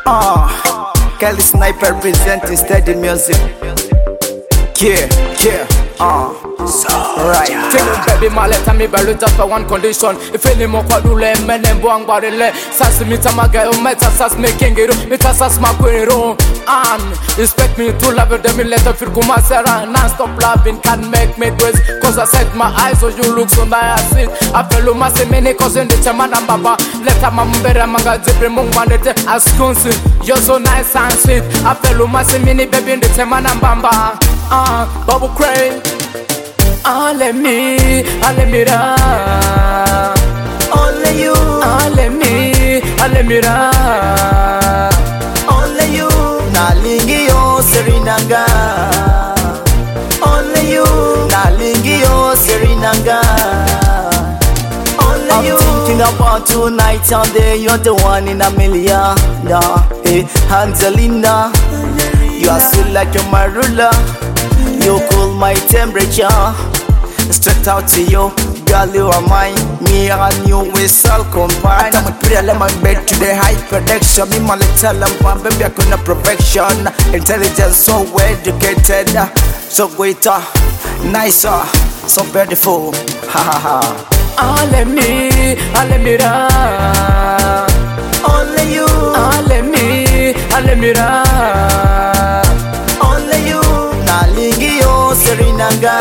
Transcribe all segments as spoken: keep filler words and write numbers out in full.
Uh, Kelly Sniper presenting steady music. Yeah, yeah, uh, right. Tell him baby my let me be just for one condition. If any more kwa dule menen buang barile. Sas mi tamaga o meta sas making it. Meta sas makwero. And expect me to love them in letter feel kuma sera. Non-stop loving can make me twist. Cause I set my eyes so you look so nice. I feel my se many cause in the chamana baba. Let a mambera manga zibre mung manete as constant. You're so nice and sweet. I feel my se many baby in the chamana bamba. Ah, Bubble Cray. Ah, let me, ah, let me run. Only you, ah, let me, ah, let me run. Only you, nalingi yo serinanga. Only you, nalingi yo serinanga. Only I'm you. Thinking about you night and day. You're the one in a million. Nah, hey, Angelina, you are sweet like a marula. You cool my temperature. Straight out to you, girl, you are mine. Me and you, we shall combine. I'm a pretty lemon bed to the high protection. Me, my little lamp, baby, I couldn't perfection. Intelligence, so educated, so greater, nicer, so beautiful. Ha ha ha. Ah, let me, ah, let me run. Only you, ah, let me, ah, let me run. Only you, nalingi yo serinanga.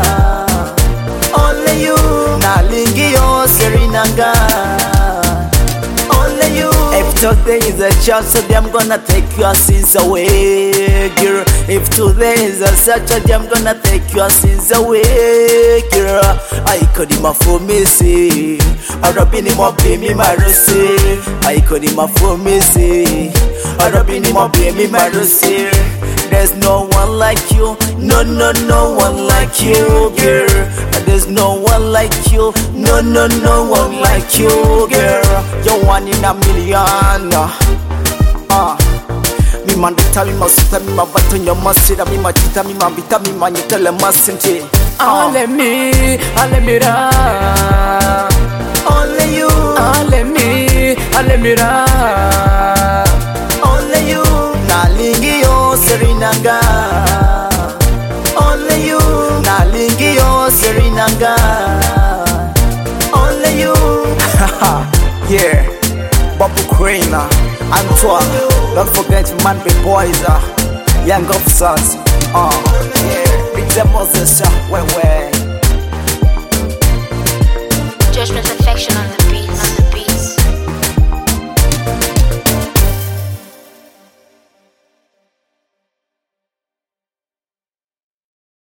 Only you, nalingi yo serinanga. Only you. If today is a chance, so I'm gonna take your sins away, girl. If today is a Saturday, I'm gonna take your sins away, girl. I could him for me, see. I robin him up, me, my rosy. I could him for me, see. I robin him up, me, my rosy. There's no one like you, no, no, no one like you, girl. There's no one like you, no, no, no one like you, girl. You're one in a million. Uh, me man, they tell me my sister, me my button, your master, me my tita, me my vita, me my tell a massage. Ah, let me, ah, let me run. Only you, ah, let me, ah, let me run. Only you, nalingi yo serinanga. Only you, nalingi yo serinanga. Only you. Yeah, Bubble Cray, Antoine. Don't forget man big boys, uh, young officers. Uh, yeah, big Moses, uh, wait, wait. Judgment's affection on the